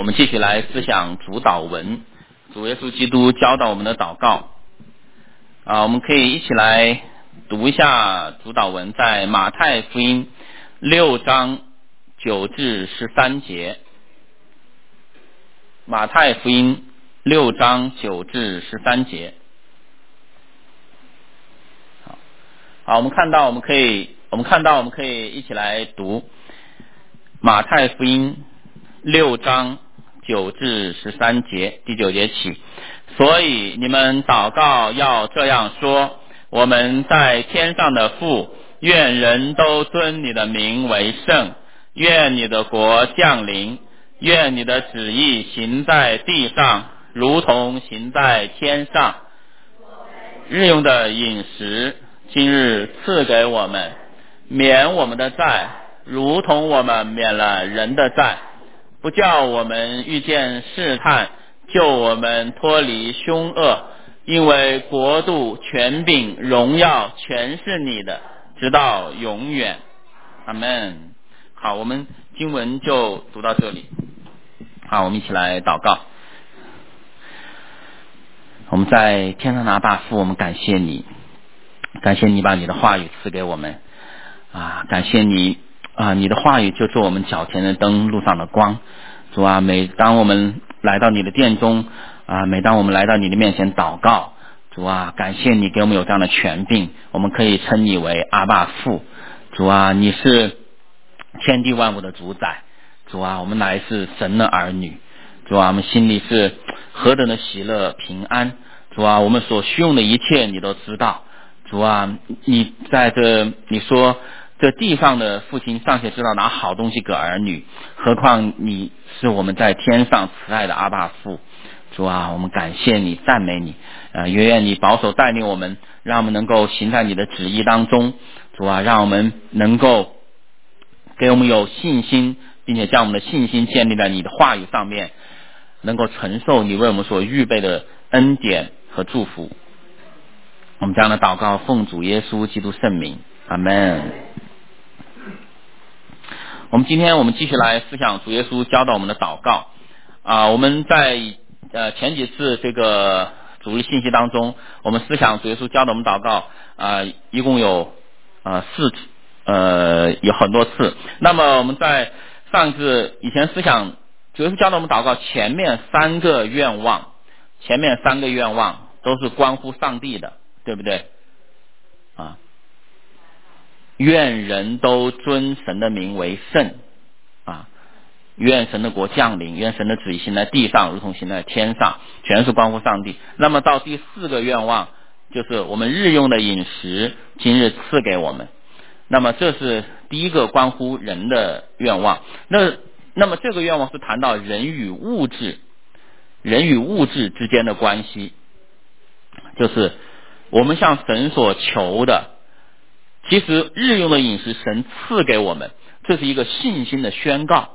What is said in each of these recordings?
们继续来思想主祷文，主耶稣基督教导我们的祷告。我们可以一起来读一下主祷文，在马太福音6章9至13节。马太福音6章9至13节。好，我们看到我们可以一起来读马太福音6章9至13节，第9节起。所以你们祷告要这样说：我们在天上的父，愿人都尊你的名为圣，愿你的国降临，愿你的旨意行在地上，如同行在天上。日用的饮食今日赐给我们，免我们的债，如同我们免了人的债，不叫我们遇见试探，救我们脱离凶恶，因为国度、权柄、荣耀全是你的，直到永远。阿们。好，我们经文就读到这里。好，我们一起来祷告。我们在天上的阿爸父，我们感谢你，感谢你把你的话语赐给我们感谢你你的话语就是我们脚前的灯，路上的光。主啊，每当我们来到你的殿中每当我们来到你的面前祷告，主啊，感谢你给我们有这样的权柄，我们可以称你为阿爸父。主啊，你是天地万物的主宰。主啊，我们乃是神的儿女。主啊，我们心里是何等的喜乐平安。主啊，我们所需用的一切你都知道。主啊，你说这地上的父亲尚且知道拿好东西给儿女，何况你是我们在天上慈爱的阿爸父。主啊，我们感谢你，赞美你愿你保守带领我们，让我们能够行在你的旨意当中。主啊，让我们能够给我们有信心，并且将我们的信心建立在你的话语上面，能够承受你为我们所预备的恩典和祝福。我们这样的祷告奉主耶稣基督圣名，阿们。今天我们继续来思想主耶稣教导我们的祷告我们在前几次这个主日信息当中，我们思想主耶稣教导我们祷告一共有4次有很多次。那么我们在上一次以前思想主耶稣教导我们祷告前面3个愿望都是关乎上帝的，对不对愿人都尊神的名为圣愿神的国降临，愿神的旨意行在地上，如同行在天上，全是关乎上帝。那么到第4个愿望，就是我们日用的饮食今日赐给我们。那么这是第一个关乎人的愿望。那么这个愿望是谈到人与物质之间的关系，就是我们向神所求的，其实日用的饮食神赐给我们，这是一个信心的宣告。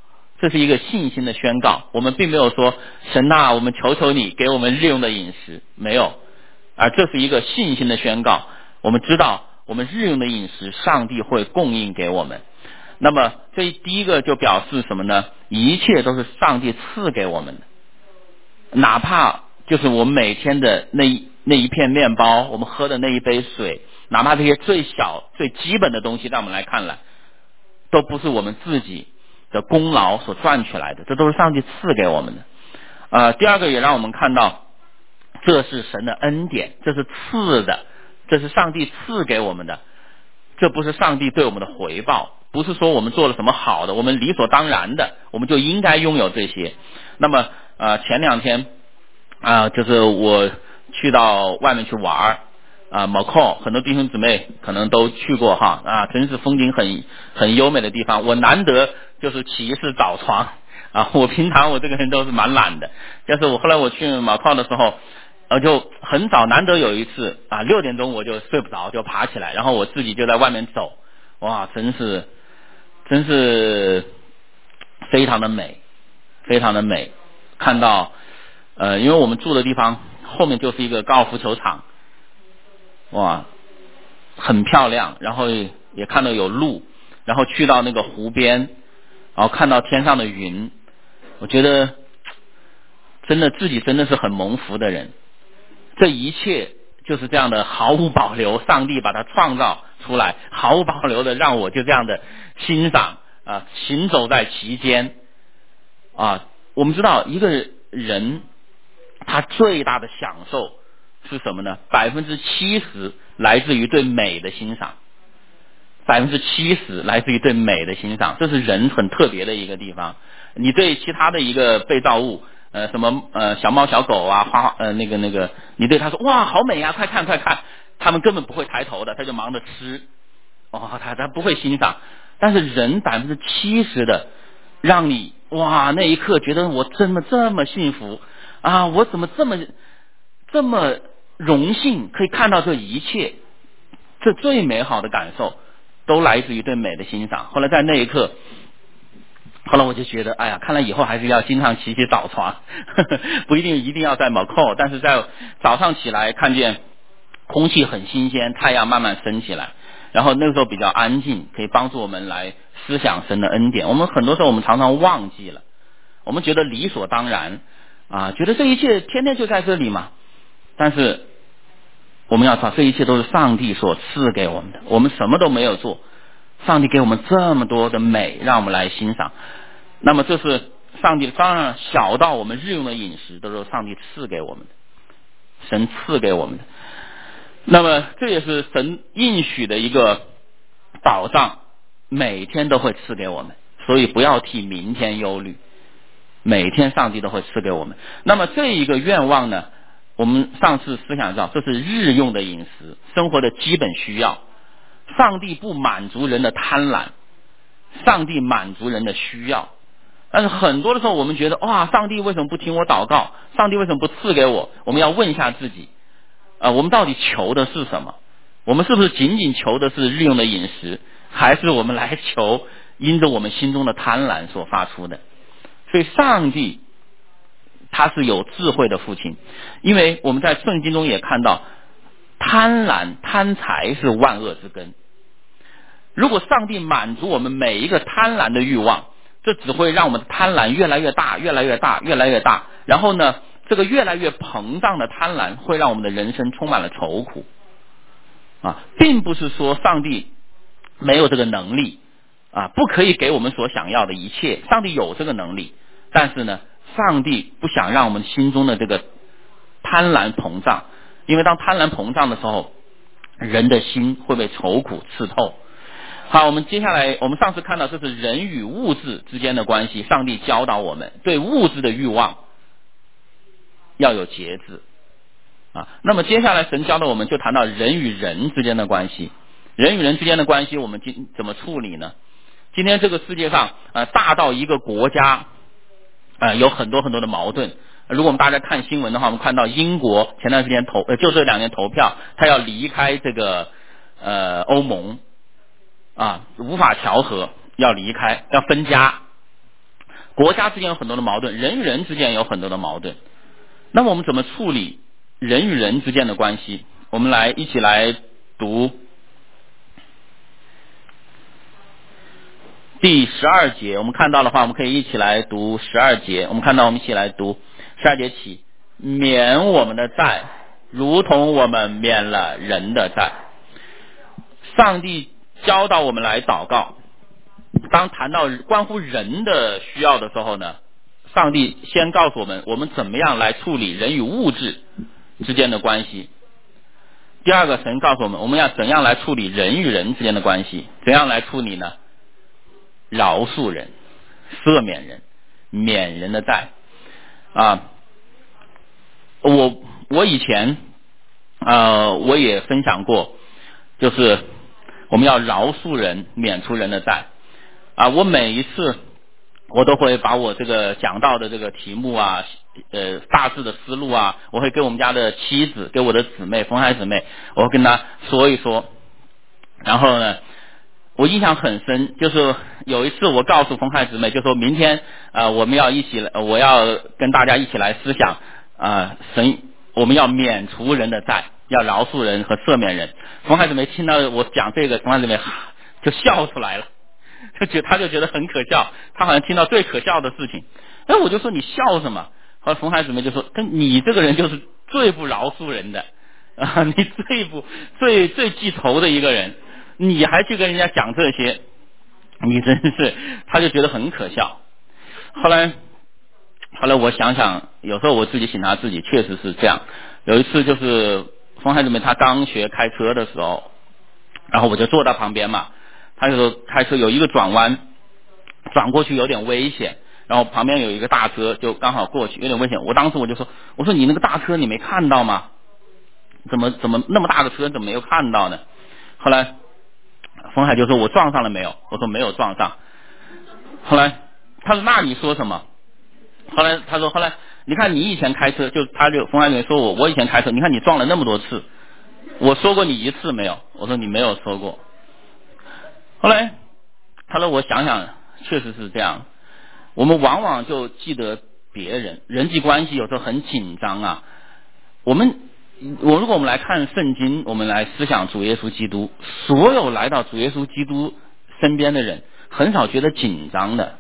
我们并没有说神我们求求你给我们日用的饮食，没有，而这是一个信心的宣告。我们知道我们日用的饮食上帝会供应给我们。那么这第一个就表示什么呢？一切都是上帝赐给我们的，哪怕就是我们每天的那一片面包，我们喝的那一杯水，哪怕这些最小最基本的东西，在我们来看来都不是我们自己的功劳所赚取来的，这都是上帝赐给我们的第二个也让我们看到这是神的恩典，这是赐的，这是上帝赐给我们的，这不是上帝对我们的回报，不是说我们做了什么好的，我们理所当然的我们就应该拥有这些。那么前2天就是我去到外面去玩某空，很多弟兄姊妹可能都去过真是风景很优美的地方。我难得就是起一次早床我平常我这个人都是蛮懒的，但是后来我去某空的时候就很早，难得有一次6点钟我就睡不着，就爬起来，然后我自己就在外面走。哇，真是非常的美，非常的美。看到因为我们住的地方后面就是一个高尔夫球场，哇，很漂亮，然后也看到有路，然后去到那个湖边，然后看到天上的云， 我觉得真的自己真的是很蒙福的人，这一切就是这样的毫无保留，上帝把它创造出来，毫无保留的让我就这样的欣赏啊，行走在其间啊。我们知道一个人他最大的享受是什么呢？70%来自于对美的欣赏，70%来自于对美的欣赏，这是人很特别的一个地方。你对其他的一个被造物，什么小猫小狗啊，那个，你对他说哇好美啊，快看快看，他们根本不会抬头的，他就忙着吃，他不会欣赏。但是人70%的，让你哇那一刻觉得我怎么这么幸福啊，我怎么这么荣幸可以看到这一切，这最美好的感受都来自于对美的欣赏。后来在那一刻，后来我就觉得，哎呀，看来以后还是要经常起早床，不一定要在某扣，但是在早上起来看见空气很新鲜，太阳慢慢升起来，然后那个时候比较安静，可以帮助我们来思想神的恩典。我们很多时候我们常常忘记了，我们觉得理所当然啊，觉得这一切天天就在这里嘛，但是我们要知道，这一切都是上帝所赐给我们的，我们什么都没有做，上帝给我们这么多的美，让我们来欣赏。那么这是上帝，当然小到我们日用的饮食，都是上帝赐给我们的，神赐给我们的。那么这也是神应许的一个保障，每天都会赐给我们，所以不要替明天忧虑，每天上帝都会赐给我们。那么这一个愿望呢，我们上次思想到，这是日用的饮食，生活的基本需要。上帝不满足人的贪婪，上帝满足人的需要。但是很多的时候我们觉得，哇，上帝为什么不听我祷告？上帝为什么不赐给我？我们要问一下自己，我们到底求的是什么？我们是不是仅仅求的是日用的饮食，还是我们来求因着我们心中的贪婪所发出的？所以上帝他是有智慧的父亲，因为我们在圣经中也看到，贪婪贪财是万恶之根。如果上帝满足我们每一个贪婪的欲望，这只会让我们的贪婪越来越大，越来越大，越来越大。然后呢，这个越来越膨胀的贪婪会让我们的人生充满了愁苦啊，并不是说上帝没有这个能力啊，不可以给我们所想要的一切，上帝有这个能力，但是呢，上帝不想让我们心中的这个贪婪膨胀，因为当贪婪膨胀的时候，人的心会被愁苦刺透。好，我们接下来，我们上次看到这是人与物质之间的关系，上帝教导我们对物质的欲望要有节制啊。那么接下来神教导我们就谈到人与人之间的关系，人与人之间的关系我们怎么处理呢？今天这个世界上大到一个国家有很多很多的矛盾。如果我们大家看新闻的话，我们看到英国前段时间就这2年投票，他要离开这个欧盟啊，无法调和，要离开，要分家。国家之间有很多的矛盾，人与人之间有很多的矛盾。那么我们怎么处理人与人之间的关系？我们一起来读第12节。我们看到的话，我们可以一起来读12节。我们一起来读12节起，免我们的债，如同我们免了人的债。上帝教导我们来祷告，当谈到关乎人的需要的时候呢，上帝先告诉我们怎么样来处理人与物质之间的关系。第二个，神告诉我们要怎样来处理人与人之间的关系。怎样来处理呢？饶恕人，赦免人，免人的债啊。我以前我也分享过，就是我们要饶恕人，免除人的债啊。我每一次我都会把我这个讲到的这个题目啊，大致的思路啊，我会给我们家的妻子，给我的姊妹冯海姊妹，我会跟她说一说。然后呢，我印象很深，就是有一次我告诉冯海姊妹，就说明天我们要我要跟大家一起来思想神，我们要免除人的债，要饶恕人和赦免人。冯海姊妹听到我讲这个，冯海姊妹就笑出来了，他就觉得很可笑，他好像听到最可笑的事情。 哎，我就说你笑什么？后来冯海姊妹就说，跟你这个人就是最不饶恕人的啊，你最记仇的一个人，你还去跟人家讲这些，你真是，他就觉得很可笑。后来我想想，有时候我自己省察自己，确实是这样。有一次就是冯海姊妹她刚学开车的时候，然后我就坐到旁边嘛，他就说开车有一个转弯，转过去有点危险，然后旁边有一个大车就刚好过去，有点危险。我当时我就说，我说你那个大车你没看到吗？怎么那么大个车怎么没有看到呢？后来冯海就说我撞上了没有？我说没有撞上。后来他说那你说什么？后来他说后来你看你以前开车，就他就冯海就说我以前开车，你看你撞了那么多次，我说过你一次没有？我说你没有说过。后来他说我想想确实是这样，我们往往就记得别人，人际关系有时候很紧张啊。如果我们来看圣经，我们来思想主耶稣基督，所有来到主耶稣基督身边的人很少觉得紧张的。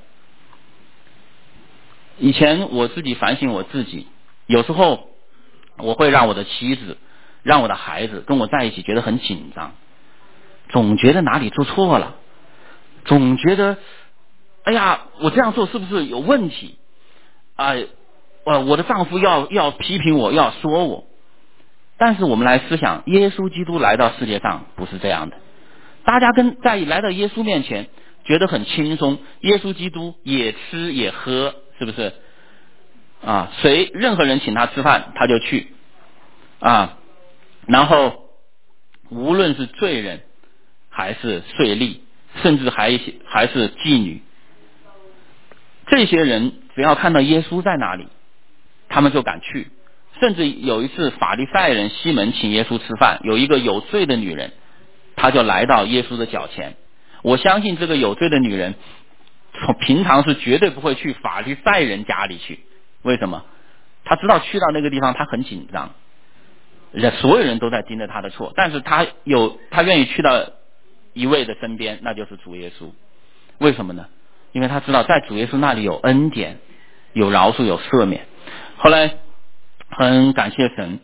以前我自己反省我自己，有时候我会让我的妻子让我的孩子跟我在一起觉得很紧张，总觉得哪里做错了，总觉得哎呀我这样做是不是有问题啊？我的丈夫要批评我，要说我。但是我们来思想，耶稣基督来到世界上不是这样的，大家来到耶稣面前觉得很轻松，耶稣基督也吃也喝，是不是啊？任何人请他吃饭他就去啊，然后无论是罪人还是税吏，甚至还是妓女，这些人只要看到耶稣在哪里，他们就敢去。甚至有一次法利赛人西门请耶稣吃饭，有一个有罪的女人，她就来到耶稣的脚前。我相信这个有罪的女人平常是绝对不会去法利赛人家里去，为什么？她知道去到那个地方她很紧张，所有人都在盯着她的错，但是她愿意去到一位的身边，那就是主耶稣。为什么呢？因为她知道在主耶稣那里有恩典，有饶恕，有赦免。后来很感谢神，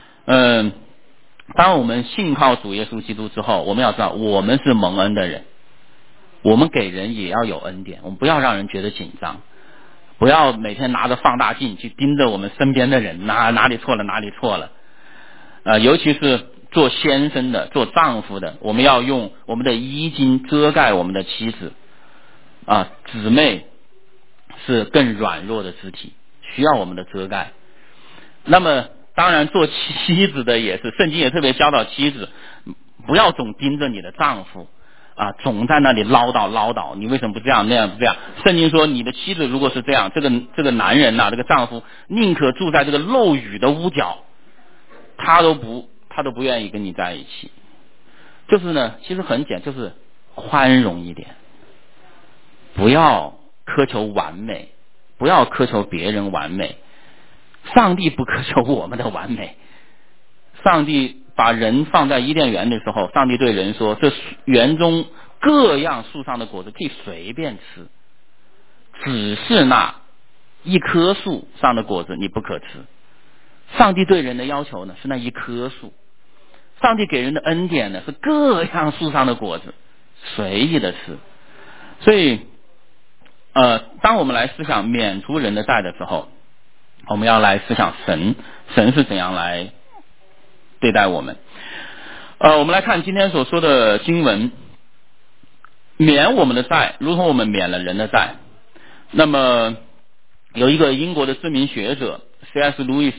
当我们信靠主耶稣基督之后，我们要知道我们是蒙恩的人，我们给人也要有恩典，我们不要让人觉得紧张，不要每天拿着放大镜去盯着我们身边的人，哪里错了哪里错了。尤其是做先生的做丈夫的，我们要用我们的衣襟遮盖我们的妻子啊，姊妹是更软弱的肢体，需要我们的遮盖。那么当然做妻子的也是，圣经也特别教导妻子不要总盯着你的丈夫啊，总在那里唠叨，你为什么不这样那样不这样。圣经说你的妻子如果是这样，这个男人这个丈夫宁可住在这个漏雨的屋角，他都不愿意跟你在一起。就是呢，其实很简单，就是宽容一点，不要苛求完美，不要苛求别人完美。上帝不苛求我们的完美。上帝把人放在伊甸园的时候，上帝对人说，这园中各样树上的果子可以随便吃，只是那一棵树上的果子你不可吃。上帝对人的要求呢是那一棵树，上帝给人的恩典呢是各样树上的果子随意的吃。所以当我们来思想免除人的债的时候，我们要来思想神是怎样来对待我们。我们来看今天所说的经文，免我们的债如同我们免了人的债。那么有一个英国的知名学者 C.S. Lewis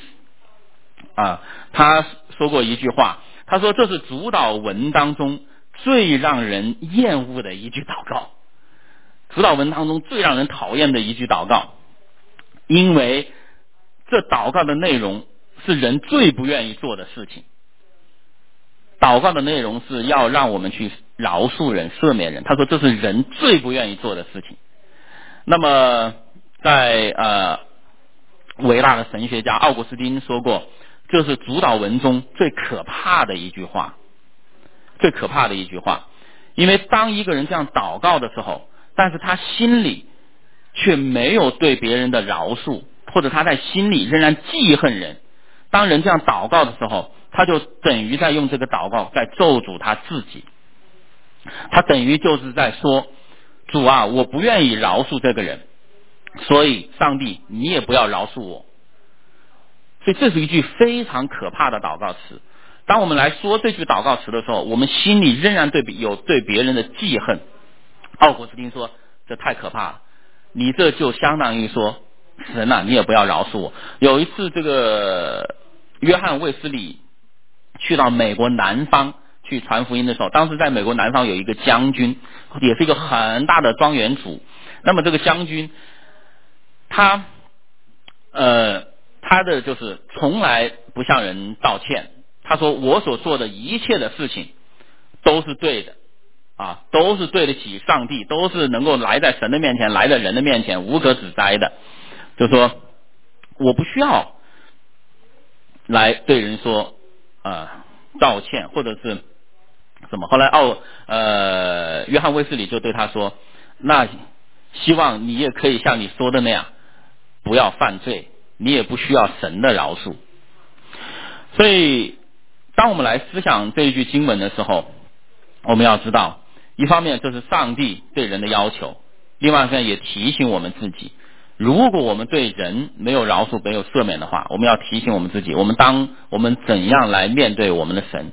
他说过一句话，他说这是主祷文当中最让人厌恶的一句祷告，主祷文当中最让人讨厌的一句祷告，因为这祷告的内容是人最不愿意做的事情。祷告的内容是要让我们去饶恕人赦免人，他说这是人最不愿意做的事情。那么在伟大的神学家奥古斯丁说过，这是主祷文中最可怕的一句话，最可怕的一句话。因为当一个人这样祷告的时候，但是他心里却没有对别人的饶恕，或者他在心里仍然记恨人。当人这样祷告的时候，他就等于在用这个祷告在咒诅他自己，他等于就是在说，主啊，我不愿意饶恕这个人，所以上帝你也不要饶恕我。所以这是一句非常可怕的祷告词。当我们来说这句祷告词的时候，我们心里仍然有对别人的记恨。奥古斯丁说，这太可怕了，你这就相当于说，神啊，你也不要饶恕我。有一次这个约翰卫斯理去到美国南方去传福音的时候，当时在美国南方有一个将军，也是一个很大的庄园主。那么这个将军他的就是从来不向人道歉，他说我所做的一切的事情都是对的啊，都是对得起上帝，都是能够来在神的面前，来在人的面前，无可指摘的。就说我不需要来对人说道歉或者是什么。后来约翰卫斯理就对他说，那希望你也可以像你说的那样，不要犯罪，你也不需要神的饶恕。所以当我们来思想这一句经文的时候，我们要知道，一方面这是上帝对人的要求，另外一方面也提醒我们自己，如果我们对人没有饶恕没有赦免的话，我们要提醒我们自己，我们怎样来面对我们的神。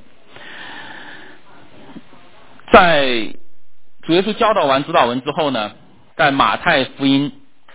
在主耶稣教导完主祷文之后呢，在马太福音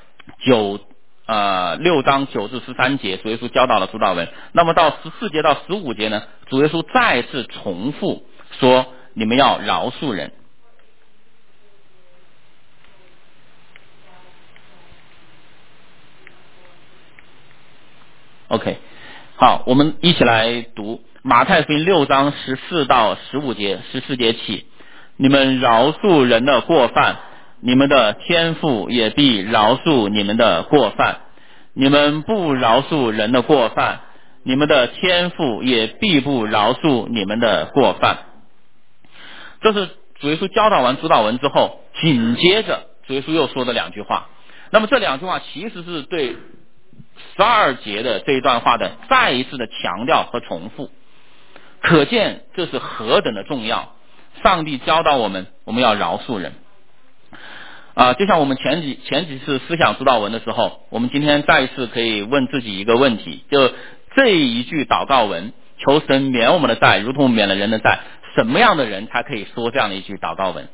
6章9至13节，主耶稣教导了主祷文。那么到14节到15节呢，主耶稣再次重复说，你们要饶恕人。OK， 好，我们一起来读马太福音6章14到15节，14节起，你们饶恕人的过犯，你们的天父也必饶恕你们的过犯；你们不饶恕人的过犯，你们的天父也必不饶恕你们的过犯。这是主耶稣教导完主祷文之后，紧接着主耶稣又说的两句话。那么这两句话其实是对12节的这一段话的再一次的强调和重复，可见这是何等的重要。上帝教导我们要饶恕人就像我们前几次思想主祷文的时候，我们今天再一次可以问自己一个问题，就这一句祷告文，求神免我们的债如同免了人的债，什么样的人才可以说这样的一句祷告文？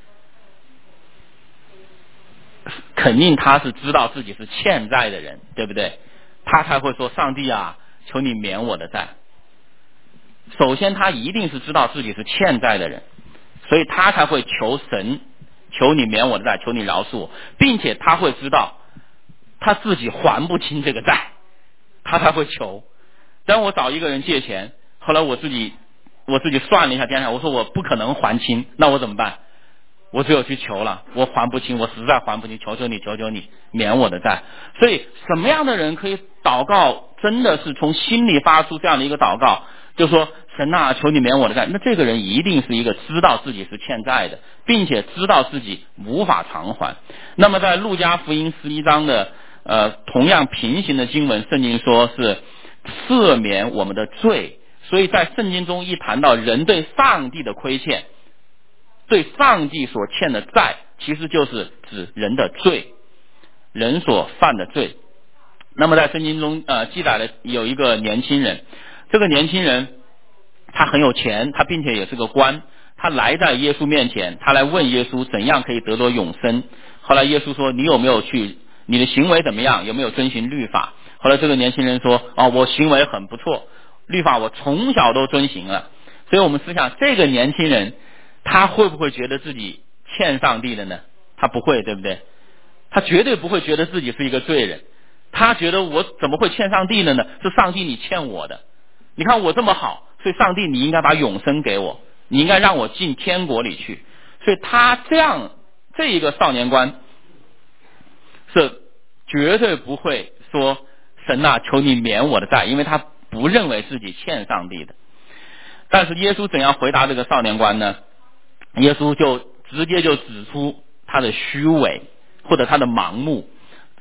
肯定他是知道自己是欠债的人，对不对？他才会说，上帝啊，求你免我的债。首先他一定是知道自己是欠债的人，所以他才会求神，求你免我的债，求你饶恕我，并且他会知道他自己还不清这个债，他才会求。当我找一个人借钱，后来我自己算了一下天上，我说我不可能还清，那我怎么办？我只有去求了，我还不清，我实在还不清，求求你免我的债。所以什么样的人可以祷告真的是从心里发出这样的一个祷告，就说神啊，求你免我的债，那这个人一定是一个知道自己是欠债的，并且知道自己无法偿还。那么在路加福音11章的同样平行的经文，圣经说是赦免我们的罪。所以在圣经中一谈到人对上帝的亏欠，对上帝所欠的债，其实就是指人的罪，人所犯的罪。那么在圣经中记载了有一个年轻人，这个年轻人他很有钱，他并且也是个官，他来在耶稣面前，他来问耶稣怎样可以得着永生。后来耶稣说，你有没有你的行为怎么样，有没有遵循律法？后来这个年轻人说，我行为很不错，律法我从小都遵行了。所以我们思想，这个年轻人他会不会觉得自己欠上帝的呢？他不会，对不对？他绝对不会觉得自己是一个罪人，他觉得我怎么会欠上帝的呢？是上帝你欠我的，你看我这么好，所以上帝你应该把永生给我，你应该让我进天国里去。所以他这一个少年官是绝对不会说，神啊，求你免我的债，因为他不认为自己欠上帝的。但是耶稣怎样回答这个少年官呢？耶稣就直接就指出他的虚伪或者他的盲目。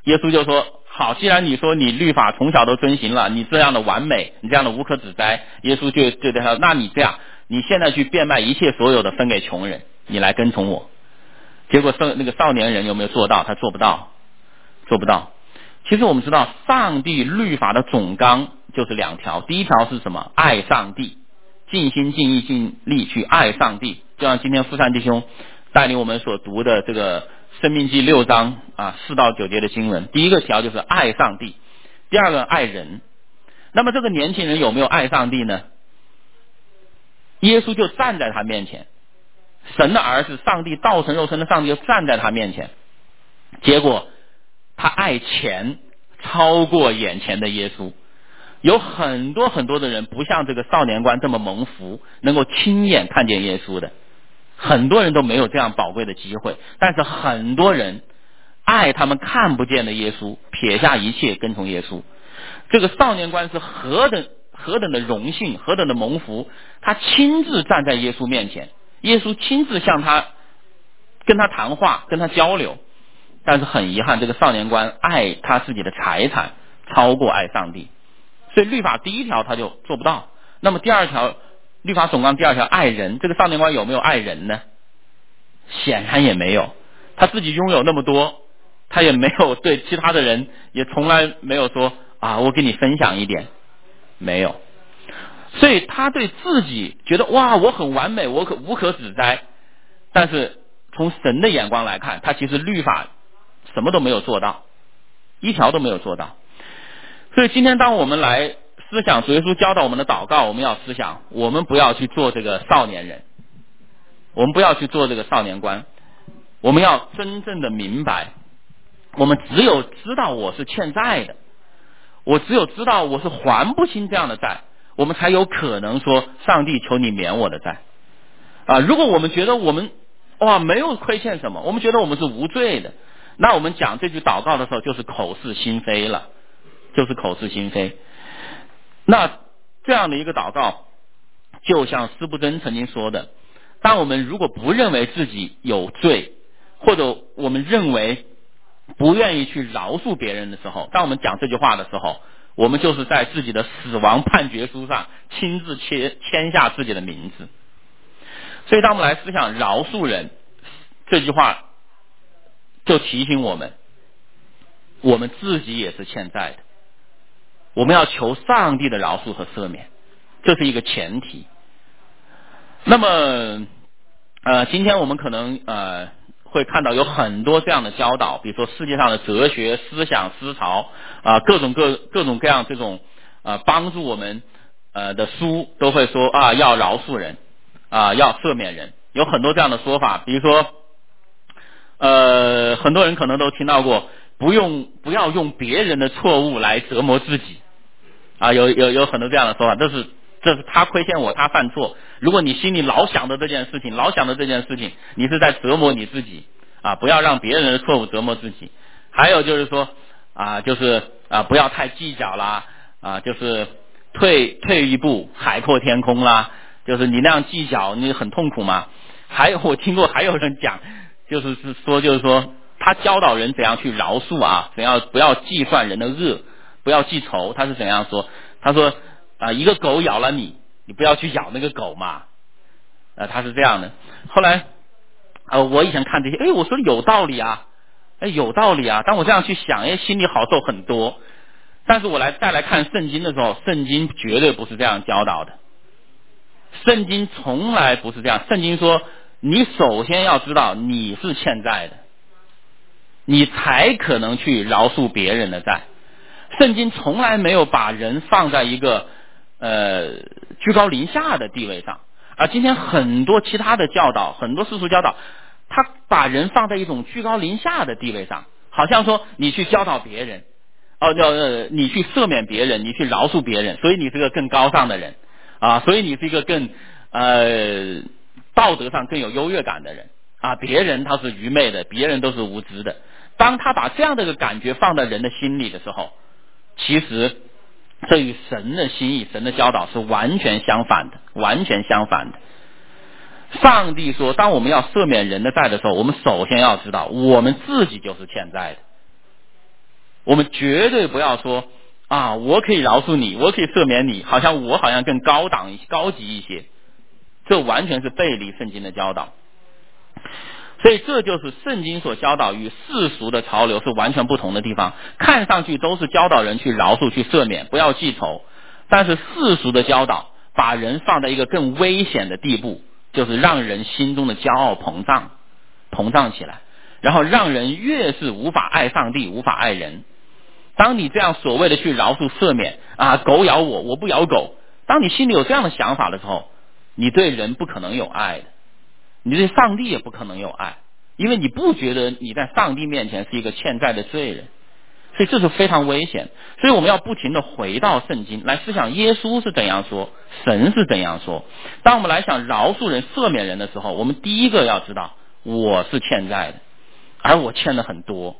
耶稣就说，好，既然你说你律法从小都遵行了，你这样的完美，你这样的无可指摘，耶稣就对他说，那你这样，你现在去变卖一切所有的分给穷人，你来跟从我。结果那个少年人有没有做到？他做不到，做不到。其实我们知道，上帝律法的总纲就是2条，第一条是什么？爱上帝，尽心尽意尽力去爱上帝。就像今天富善弟兄带领我们所读的这个申命记6章4到9节的经文，第一个条就是爱上帝，第二个爱人。那么这个年轻人有没有爱上帝呢？耶稣就站在他面前，神的儿子上帝道成肉身的上帝就站在他面前，结果他爱钱超过眼前的耶稣。有很多很多的人不像这个少年官这么蒙福，能够亲眼看见耶稣的，很多人都没有这样宝贵的机会。但是很多人爱他们看不见的耶稣，撇下一切跟从耶稣。这个少年官是何等的荣幸，何等的蒙福，他亲自站在耶稣面前，耶稣亲自跟他谈话，跟他交流。但是很遗憾，这个少年官爱他自己的财产超过爱上帝，所以律法第一条他就做不到。那么第二条，律法总纲第2条爱人，这个少年官有没有爱人呢？显然也没有。他自己拥有那么多，他也没有对其他的人，也从来没有说我给你分享一点，没有。所以他对自己觉得哇，我很完美，我无可指摘。但是从神的眼光来看，他其实律法什么都没有做到，一条都没有做到。所以今天当我们来思想主耶稣教导我们的祷告，我们要思想，我们不要去做这个少年人，我们不要去做这个少年官，我们要真正的明白，我们只有知道我是欠债的，我只有知道我是还不清这样的债，我们才有可能说上帝求你免我的债如果我们觉得我们没有亏欠什么，我们觉得我们是无罪的，那我们讲这句祷告的时候就是口是心非了，就是口是心非。那这样的一个祷告，就像司布真曾经说的，当我们如果不认为自己有罪，或者我们认为不愿意去饶恕别人的时候，当我们讲这句话的时候，我们就是在自己的死亡判决书上亲自签下自己的名字。所以当我们来思想饶恕人这句话，就提醒我们，我们自己也是欠债的，我们要求上帝的饶恕和赦免，这是一个前提。那么今天我们可能会看到有很多这样的教导，比如说世界上的哲学思想思潮各种各样这种帮助我们的书都会说要饶恕人要赦免人，有很多这样的说法。比如说很多人可能都听到过，不要用别人的错误来折磨自己有很多这样的说法，这是他亏欠我，他犯错，如果你心里老想着这件事情，你是在折磨你自己不要让别人的错误折磨自己。还有就是说不要太计较啦就是退一步海阔天空啦，就是你那样计较你很痛苦吗？还有我听过还有人讲，就是说他教导人怎样去饶恕怎样不要计算人的恶，不要记仇。他是怎样说？他说一个狗咬了你不要去咬那个狗嘛他是这样的。后来我以前看这些我说有道理有道理当我这样去想心里好受很多。但是我再来看圣经的时候，圣经绝对不是这样教导的，圣经从来不是这样。圣经说你首先要知道你是欠债的，你才可能去饶恕别人的债。圣经从来没有把人放在一个居高临下的地位上，而今天很多其他的教导，很多世俗教导，他把人放在一种居高临下的地位上，好像说你去教导别人你去赦免别人，你去饶恕别人，所以你是个更高尚的人所以你是一个更道德上更有优越感的人别人他是愚昧的，别人都是无知的。当他把这样的一个感觉放在人的心里的时候，其实这与神的心意，神的教导是完全相反的，完全相反的。上帝说当我们要赦免人的债的时候，我们首先要知道我们自己就是欠债的， 我们绝对不要说啊，我可以饶恕你，我可以赦免你，好像我好像更高级一些，这完全是背离圣经的教导。所以这就是圣经所教导与世俗的潮流是完全不同的地方。看上去都是教导人去饶恕、去赦免，不要记仇，但是世俗的教导把人放在一个更危险的地步，就是让人心中的骄傲膨胀起来，然后让人越是无法爱上帝，无法爱人。当你这样所谓的去饶恕、赦免啊，狗咬我，我不咬狗，当你心里有这样的想法的时候，你对人不可能有爱的，你对上帝也不可能有爱，因为你不觉得你在上帝面前是一个欠债的罪人，所以这是非常危险。所以我们要不停地回到圣经来思想耶稣是怎样说，神是怎样说。当我们来想饶恕人、赦免人的时候，我们第一个要知道我是欠债的，而我欠的很多。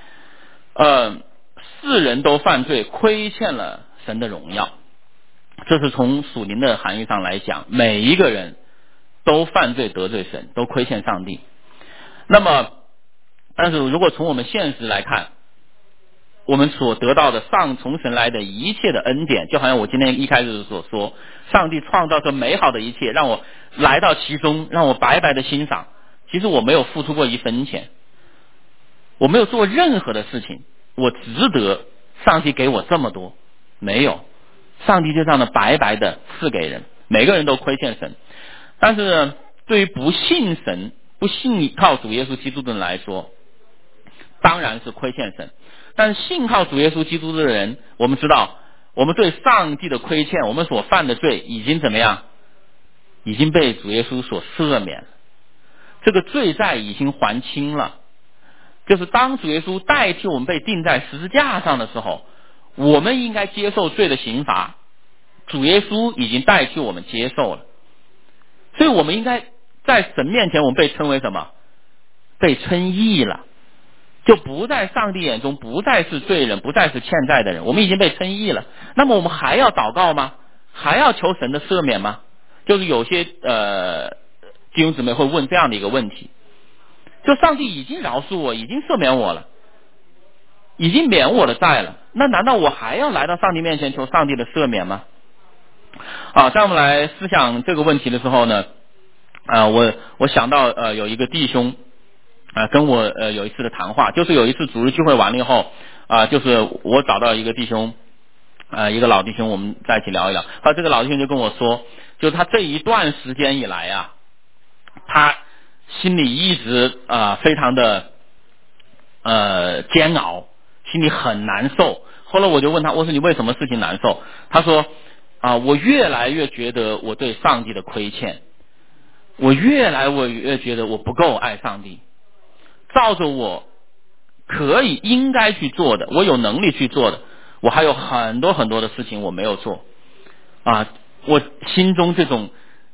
世人都犯罪，亏欠了神的荣耀，这是从属灵的含义上来讲，每一个人都犯罪得罪神，都亏欠上帝。那么但是如果从我们现实来看，我们所得到的从神来的一切的恩典，就好像我今天一开始所说，上帝创造这美好的一切，让我来到其中，让我白白的欣赏。其实我没有付出过一分钱，我没有做任何的事情，我值得上帝给我这么多？没有，上帝就这样的白白的赐给人，每个人都亏欠神。但是呢，对于不信神、不信靠主耶稣基督的人来说，当然是亏欠神。但是信靠主耶稣基督的人，我们知道我们对上帝的亏欠，我们所犯的罪已经怎么样？已经被主耶稣所赦免了，这个罪债已经还清了。就是当主耶稣代替我们被钉在十字架上的时候，我们应该接受罪的刑罚，主耶稣已经代替我们接受了。所以我们应该在神面前，我们被称为什么？被称义了，就不在上帝眼中不再是罪人，不再是欠债的人，我们已经被称义了。那么我们还要祷告吗？还要求神的赦免吗？就是有些弟兄姊妹会问这样的一个问题，就上帝已经饶恕我，已经赦免我了，已经免我的债了，那难道我还要来到上帝面前求上帝的赦免吗？在我们来思想这个问题的时候呢，我想到有一个弟兄跟我有一次的谈话，就是有一次主日聚会完了以后就是我找到一个弟兄一个老弟兄，我们在一起聊一聊。这个老弟兄就跟我说，就是他这一段时间以来他心里一直非常的煎熬，心里很难受。后来我就问他，我说你为什么事情难受？他说我越来越觉得我对上帝的亏欠，我越来越觉得我不够爱上帝，照着我应该去做的，我有能力去做的，我还有很多很多的事情我没有做我心中这种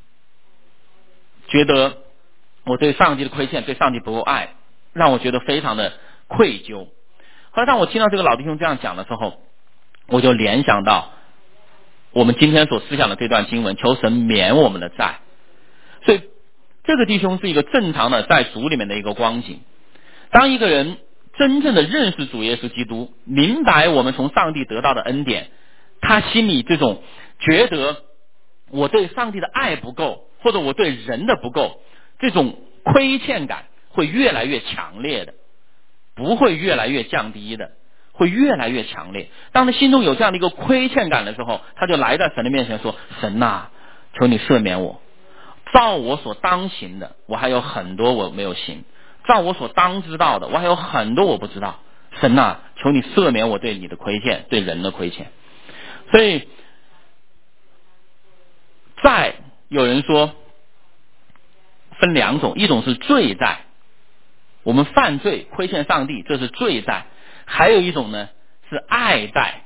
觉得我对上帝的亏欠，对上帝不够爱，让我觉得非常的愧疚。后来当我听到这个老弟兄这样讲的时候，我就联想到我们今天所思想的这段经文，求神免我们的债。所以这个弟兄是一个正常的在主里面的一个光景。当一个人真正的认识主耶稣基督，明白我们从上帝得到的恩典，他心里这种觉得我对上帝的爱不够，或者我对人的不够，这种亏欠感会越来越强烈的，不会越来越降低的，会越来越强烈。当他心中有这样的一个亏欠感的时候，他就来到神的面前说，神求你赦免我，照我所当行的，我还有很多我没有行，照我所当知道的，我还有很多我不知道，神求你赦免我对你的亏欠，对人的亏欠。所以债有人说分两种，一种是罪债，我们犯罪亏欠上帝，这是罪债；还有一种呢是爱债，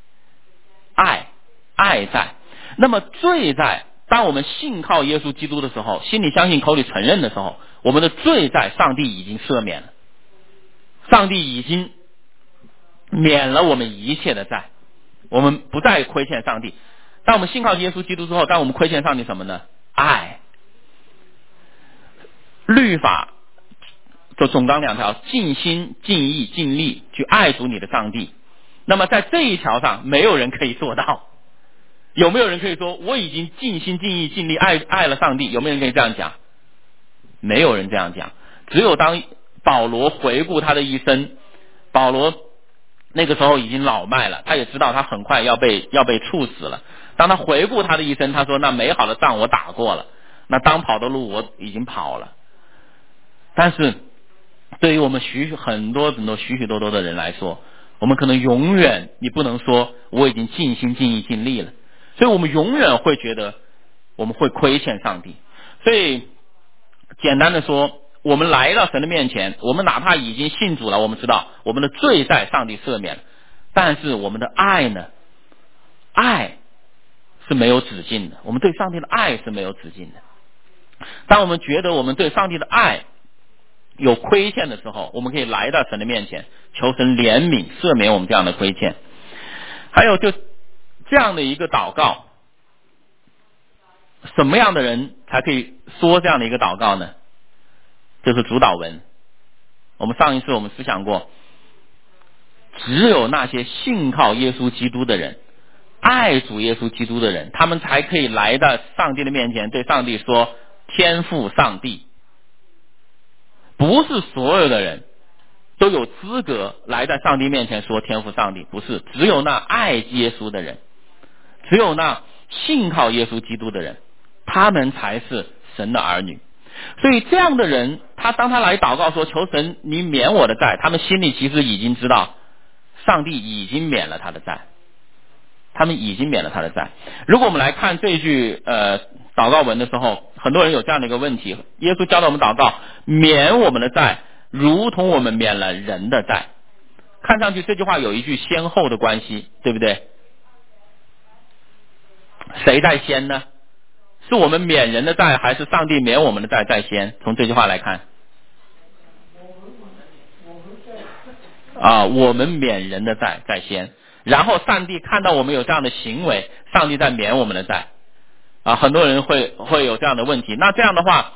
爱债。那么罪债，当我们信靠耶稣基督的时候，心里相信口里承认的时候，我们的罪债上帝已经赦免了，上帝已经免了我们一切的债，我们不再亏欠上帝。当我们信靠耶稣基督之后，当我们亏欠上帝什么呢？爱。律法就总纲2条，尽心尽意尽力去爱主你的上帝。那么在这一条上没有人可以做到。有没有人可以说我已经尽心尽意尽力爱了上帝？有没有人可以这样讲？没有人这样讲。只有当保罗回顾他的一生，保罗那个时候已经老迈了，他也知道他很快要被处死了。当他回顾他的一生，他说那美好的仗我打过了，那当跑的路我已经跑了。但是对于我们很多许许多多的人来说，我们可能永远你不能说我已经尽心尽意尽力了，所以我们永远会觉得我们会亏欠上帝。所以简单的说，我们来到神的面前，我们哪怕已经信主了，我们知道我们的罪在上帝赦免了，但是我们的爱呢？爱是没有止境的，我们对上帝的爱是没有止境的。当我们觉得我们对上帝的爱有亏欠的时候，我们可以来到神的面前，求神怜悯赦免我们这样的亏欠。还有就这样的一个祷告，什么样的人才可以说这样的一个祷告呢？就是主祷文。我们上一次我们思想过，只有那些信靠耶稣基督的人，爱主耶稣基督的人，他们才可以来到上帝的面前，对上帝说天父上帝。不是所有的人都有资格来在上帝面前说天父上帝，不是，只有那爱耶稣的人，只有那信靠耶稣基督的人，他们才是神的儿女。所以这样的人，当他来祷告说求神你免我的债，他们心里其实已经知道上帝已经免了他的债，他们已经免了他的债。如果我们来看这句祷告文的时候，很多人有这样的一个问题，耶稣教导我们祷告，免我们的债如同我们免了人的债。看上去这句话有一句先后的关系，对不对？谁在先呢？是我们免人的债，还是上帝免我们的债在先？从这句话来看我们免人的债在先，然后上帝看到我们有这样的行为，上帝在免我们的债很多人会有这样的问题。那这样的话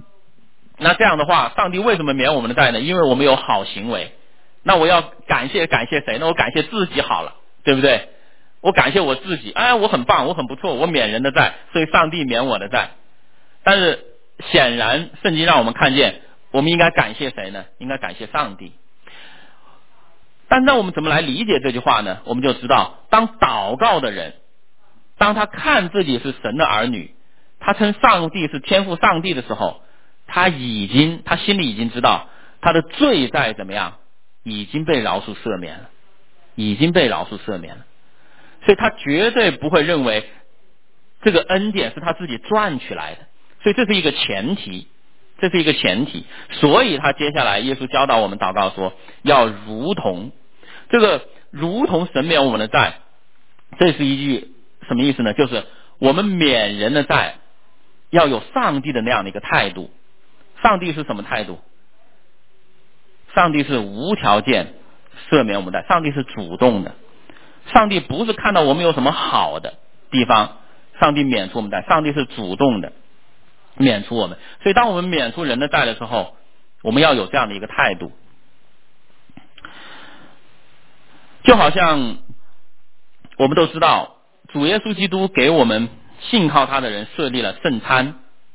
上帝为什么免我们的债呢？因为我们有好行为。那我要感谢谁呢？我感谢自己好了，对不对？我感谢我自己，我很棒，我很不错，我免人的债，所以上帝免我的债。但是显然圣经让我们看见，我们应该感谢谁呢？应该感谢上帝。但那我们怎么来理解这句话呢？我们就知道，当祷告的人，当他看自己是神的儿女，他称上帝是天父上帝的时候，他心里已经知道他的罪债怎么样，已经被饶恕赦免了，已经被饶恕赦免了。所以他绝对不会认为这个恩典是他自己赚取来的，所以这是一个前提，所以他接下来耶稣教导我们祷告说要如同，这个如同神免我们的债，这是一句什么意思呢？就是我们免人的债要有上帝的那样的一个态度。上帝是什么态度？上帝是无条件赦免我们的债，上帝是主动的。上帝不是看到我们有什么好的地方，上帝免除我们的债，上帝是主动的免除我们。所以当我们免除人的债的时候，我们要有这样的一个态度。就好像我们都知道，主耶稣基督给我们信靠他的人设立了圣餐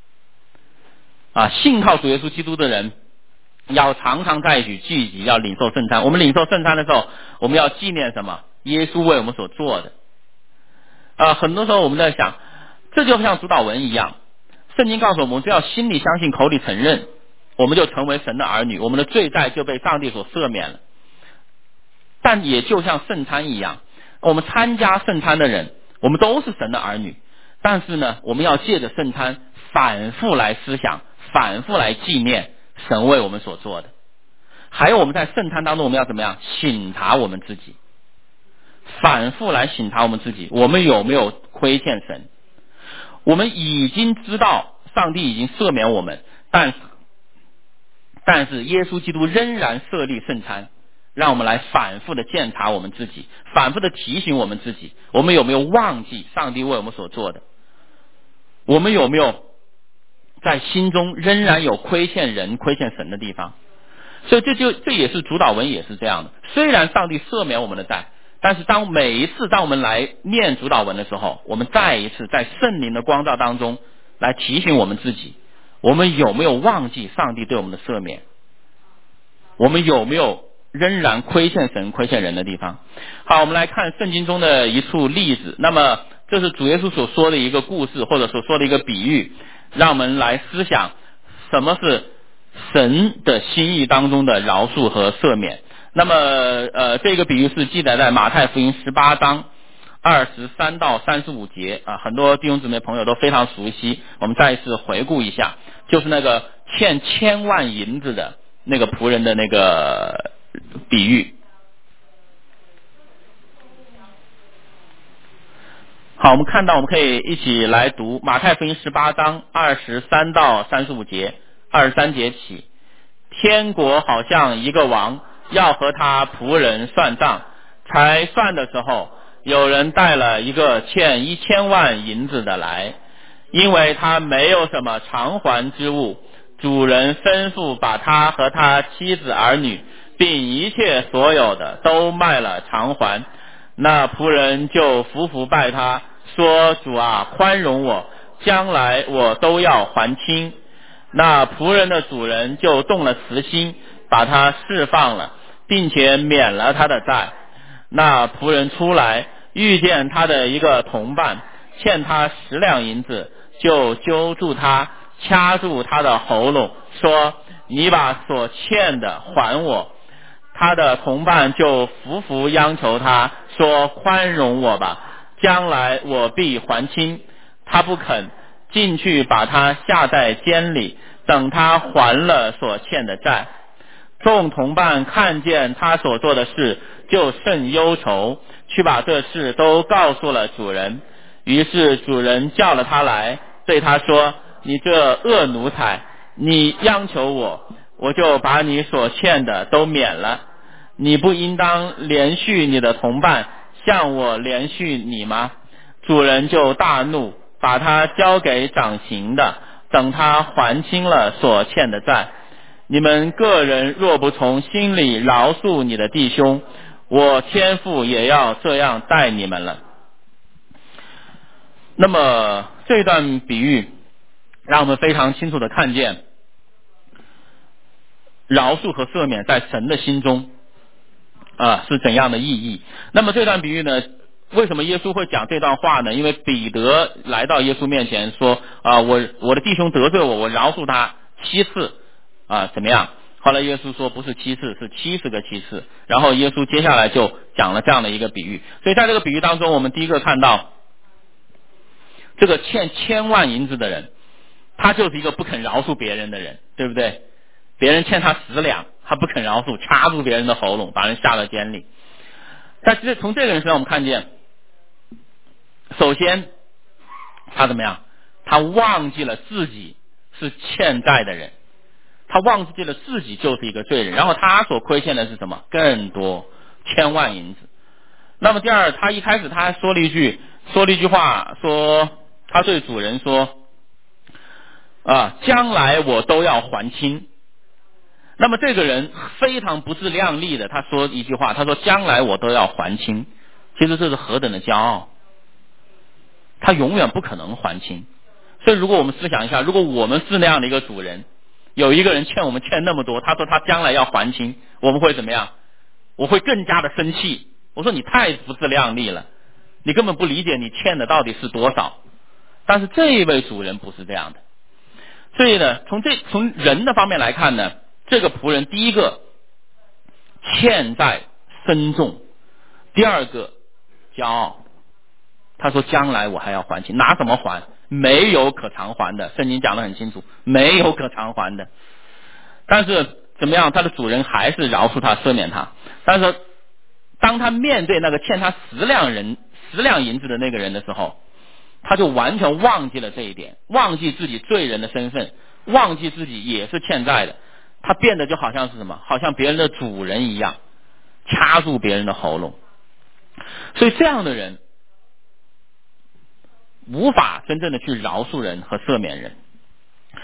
信靠主耶稣基督的人要常常在一起聚集，要领受圣餐。我们领受圣餐的时候，我们要纪念什么？耶稣为我们所做的很多时候我们在想，这就像主祷文一样，圣经告诉我们，只要心里相信，口里承认，我们就成为神的儿女，我们的罪债就被上帝所赦免了。但也就像圣餐一样，我们参加圣餐的人，我们都是神的儿女，但是呢，我们要借着圣餐反复来思想，反复来纪念神为我们所做的。还有我们在圣餐当中，我们要怎么样省察我们自己，反复来省察我们自己，我们有没有亏欠神？我们已经知道上帝已经赦免我们，但是耶稣基督仍然设立圣餐，让我们来反复的检查我们自己，反复的提醒我们自己，我们有没有忘记上帝为我们所做的？我们有没有在心中仍然有亏欠人、亏欠神的地方？ 所以这也是主祷文也是这样的。虽然上帝赦免我们的债，但是每一次当我们来念主祷文的时候，我们再一次在圣灵的光照当中来提醒我们自己，我们有没有忘记上帝对我们的赦免？我们有没有仍然亏欠神、亏欠人的地方？好，我们来看圣经中的一处例子。那么这是主耶稣所说的一个故事，或者所说的一个比喻，让我们来思想什么是神的心意当中的饶恕和赦免。那么这个比喻是记载在马太福音18章23到35节啊，很多弟兄姊妹朋友都非常熟悉。我们再一次回顾一下，就是那个欠1000万银子的那个仆人的那个比喻。好，我们看到，我们可以一起来读马太福音18章23到35节，23节起，天国好像一个王要和他仆人算账，才算的时候，有人带了一个欠1000万银子的来，因为他没有什么偿还之物，主人吩咐把他和他妻子儿女并一切所有的都卖了偿还。那仆人就伏伏拜他，说：主啊，宽容我，将来我都要还清。那仆人的主人就动了慈心，把他释放了，并且免了他的债。那仆人出来，遇见他的一个同伴欠他10两银子，就揪住他，掐住他的喉咙，说：你把所欠的还我。他的同伴就伏伏央求他，说：宽容我吧，将来我必还清。他不肯，进去把他下在监里，等他还了所欠的债。众同伴看见他所做的事，就甚忧愁，去把这事都告诉了主人。于是主人叫了他来，对他说：你这恶奴才，你央求我，我就把你所欠的都免了。你不应当连续你的同伴，向我连续你吗？主人就大怒，把他交给掌刑的，等他还清了所欠的债。你们个人若不从心里饶恕你的弟兄，我天父也要这样待你们了。那么这段比喻让我们非常清楚地看见饶恕和赦免在神的心中是怎样的意义。那么这段比喻呢，为什么耶稣会讲这段话呢？因为彼得来到耶稣面前说我的弟兄得罪我，我饶恕他7次怎么样？后来耶稣说不是7次，是70个7次。然后耶稣接下来就讲了这样的一个比喻。所以在这个比喻当中，我们第一个看到这个欠1000万银子的人，他就是一个不肯饶恕别人的人，对不对？别人欠他10两，他不肯饶恕，掐住别人的喉咙，把人下了监里。但是从这个人身上我们看见，首先他怎么样？他忘记了自己是欠债的人，他忘记了自己就是一个罪人，然后他所亏欠的是什么？更多1000万银子。那么第二，他一开始他还说了一句话，说他对主人说将来我都要还清。那么这个人非常不自量力的，他说一句话，他说将来我都要还清。其实这是何等的骄傲，他永远不可能还清。所以如果我们思想一下，如果我们是那样的一个主人，有一个人欠我们欠那么多，他说他将来要还清，我们会怎么样？我会更加的生气。我说你太不自量力了，你根本不理解你欠的到底是多少。但是这一位主人不是这样的。所以呢，从人的方面来看呢，这个仆人第一个欠债深重，第二个骄傲。他说将来我还要还清，拿什么还？没有可偿还的，圣经讲得很清楚，没有可偿还的。但是怎么样，他的主人还是饶恕他，赦免他。但是当他面对那个欠他10两银子的那个人的时候，他就完全忘记了这一点，忘记自己罪人的身份，忘记自己也是欠债的。他变得就好像是什么？好像别人的主人一样，掐住别人的喉咙。所以这样的人无法真正的去饶恕人和赦免人。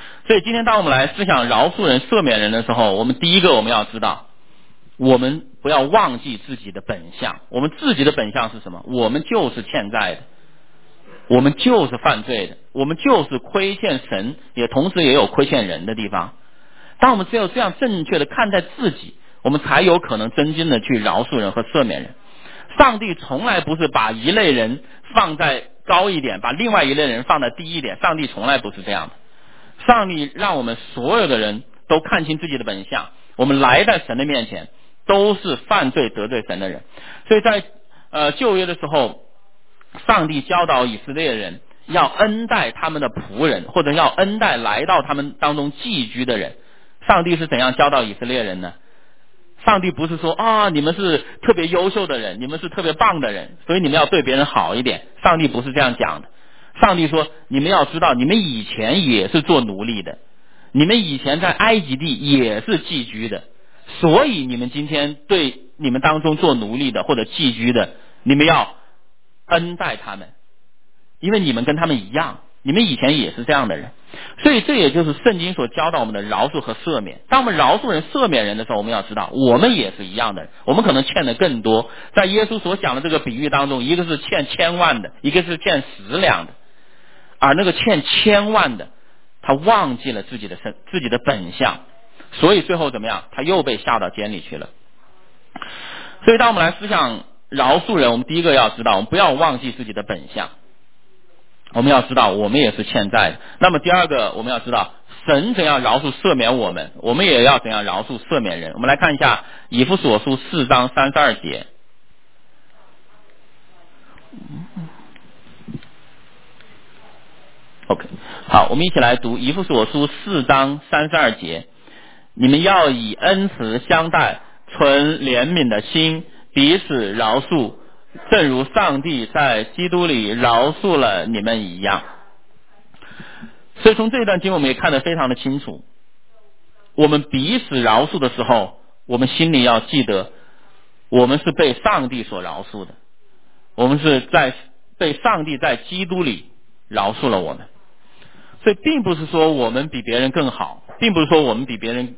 所以今天当我们来思想饶恕人、赦免人的时候，我们第一个我们要知道，我们不要忘记自己的本相。我们自己的本相是什么？我们就是欠债的，我们就是犯罪的，我们就是亏欠神，也同时也有亏欠人的地方。当我们只有这样正确的看待自己，我们才有可能真心的去饶恕人和赦免人。上帝从来不是把一类人放在高一点，把另外一类人放在低一点，上帝从来不是这样的。上帝让我们所有的人都看清自己的本相，我们来在神的面前都是犯罪得罪神的人。所以在旧约的时候，上帝教导以色列人要恩待他们的仆人，或者要恩待来到他们当中寄居的人。上帝是怎样教导以色列人呢？上帝不是说你们是特别优秀的人，你们是特别棒的人，所以你们要对别人好一点。上帝不是这样讲的。上帝说，你们要知道，你们以前也是做奴隶的，你们以前在埃及地也是寄居的，所以你们今天对你们当中做奴隶的或者寄居的，你们要恩待他们，因为你们跟他们一样，你们以前也是这样的人。所以这也就是圣经所教导我们的饶恕和赦免。当我们饶恕人、赦免人的时候，我们要知道我们也是一样的人，我们可能欠的更多。在耶稣所讲的这个比喻当中，一个是欠1000万的，一个是欠10两的。而那个欠1000万的，他忘记了自己的本相，所以最后怎么样？他又被下到监里去了。所以当我们来思想饶恕人，我们第一个要知道，我们不要忘记自己的本相。我们要知道我们也是欠债的。那么第二个我们要知道，神怎样饶恕赦免我们，我们也要怎样饶恕赦免人。我们来看一下以弗所书4章32节。OK， 好，我们一起来读以弗所书4章32节。你们要以恩慈相待，存怜悯的心，彼此饶恕，正如上帝在基督里饶恕了你们一样。所以从这段经我们也看得非常的清楚，我们彼此饶恕的时候，我们心里要记得，我们是被上帝所饶恕的，我们是被上帝在基督里饶恕了我们。所以并不是说我们比别人更好，并不是说我们比别人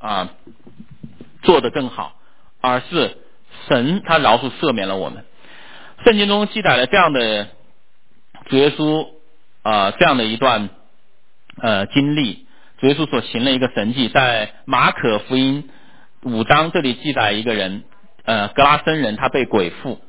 做得更好，而是神他饶恕赦免了我们。圣经中记载了这样的主耶稣这样的一段经历，主耶稣所行了一个神迹，在马可福音5章这里记载一个人格拉森人，他被鬼附。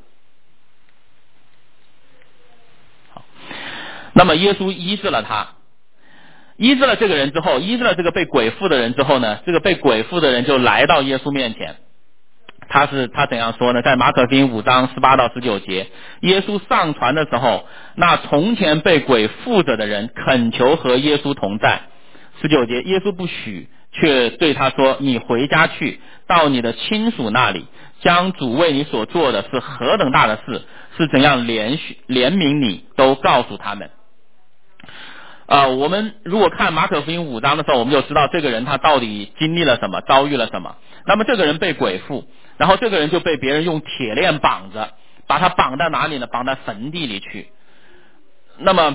好，那么耶稣医治了他，医治了这个人之后，医治了这个被鬼附的人之后呢，这个被鬼附的人就来到耶稣面前。他怎样说呢？在马可福音5章18到19节，耶稣上船的时候，那从前被鬼附着的人恳求和耶稣同在。19节，耶稣不许，却对他说，你回家去，到你的亲属那里，将主为你所做的是何等大的事，是怎样怜悯你，都告诉他们。我们如果看马可福音5章的时候，我们就知道这个人他到底经历了什么，遭遇了什么。那么这个人被鬼附，然后这个人就被别人用铁链绑着，把他绑在哪里呢？绑在坟地里去。那么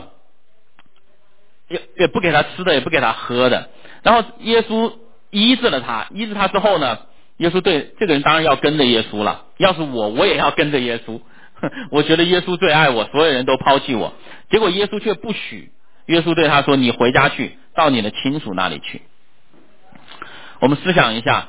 也不给他吃的，也不给他喝的。然后耶稣医治了他，医治他之后呢，耶稣对这个人当然要跟着耶稣了。要是我也要跟着耶稣。我觉得耶稣最爱我，所有人都抛弃我。结果耶稣却不许。耶稣对他说，你回家去，到你的亲属那里去。我们思想一下，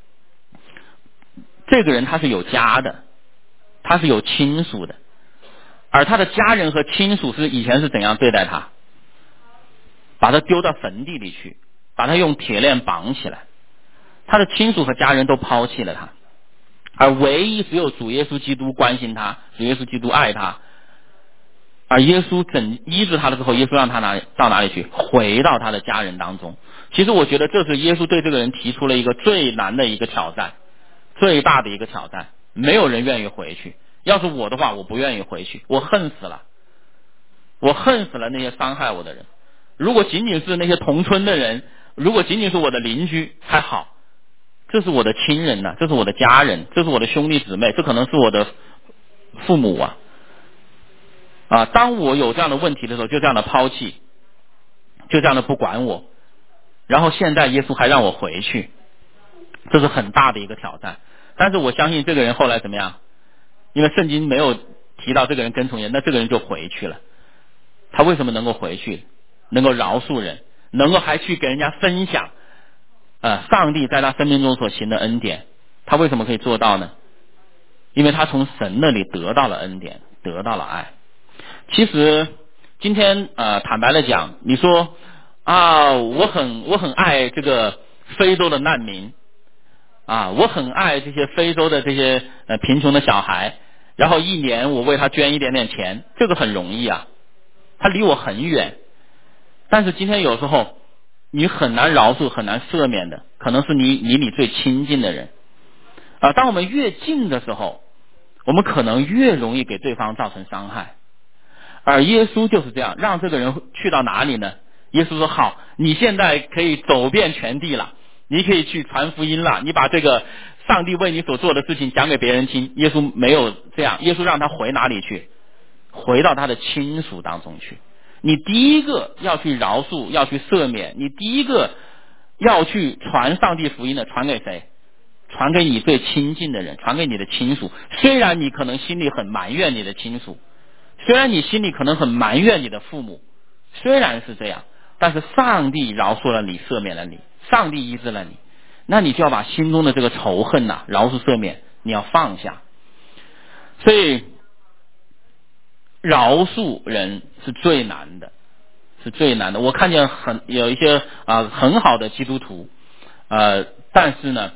这个人他是有家的，他是有亲属的，而他的家人和亲属以前是怎样对待他？把他丢到坟地里去，把他用铁链绑起来。他的亲属和家人都抛弃了他，而唯一只有主耶稣基督关心他，主耶稣基督爱他。而耶稣医治他的时候，耶稣让他到哪里去？回到他的家人当中。其实我觉得这是耶稣对这个人提出了一个最难的一个挑战，最大的一个挑战。没有人愿意回去。要是我的话，我不愿意回去，我恨死了，我恨死了那些伤害我的人。如果仅仅是那些同村的人，如果仅仅是我的邻居还好，这是我的亲人呢，这是我的家人，这是我的兄弟姊妹，这可能是我的父母啊。当我有这样的问题的时候，就这样的抛弃，就这样的不管我， 然后现在耶稣还让我回去，这是很大的一个挑战。但是我相信这个人后来怎么样？因为圣经没有提到这个人跟从耶稣，那这个人就回去了。他为什么能够回去？能够饶恕人，能够还去给人家分享上帝在他生命中所行的恩典。他为什么可以做到呢？因为他从神那里得到了恩典，得到了爱。其实今天坦白的讲，你说我很爱这个非洲的难民我很爱这些非洲的这些贫穷的小孩，然后一年我为他捐一点点钱，这个很容易啊，他离我很远。但是今天有时候你很难饶恕，很难赦免的，可能是离你最亲近的人当我们越近的时候，我们可能越容易给对方造成伤害。而耶稣就是这样，让这个人去到哪里呢？耶稣说好，你现在可以走遍全地了，你可以去传福音了，你把这个上帝为你所做的事情讲给别人听。耶稣没有这样，耶稣让他回哪里去？回到他的亲属当中去。你第一个要去饶恕，要去赦免，你第一个要去传上帝福音的，传给谁？传给你最亲近的人，传给你的亲属。虽然你可能心里很埋怨你的亲属，虽然你心里可能很埋怨你的父母，虽然是这样，但是上帝饶恕了你，赦免了你，上帝医治了你，那你就要把心中的这个仇恨饶恕赦免，你要放下。所以饶恕人是最难的，是最难的。我看见有一些很好的基督徒但是呢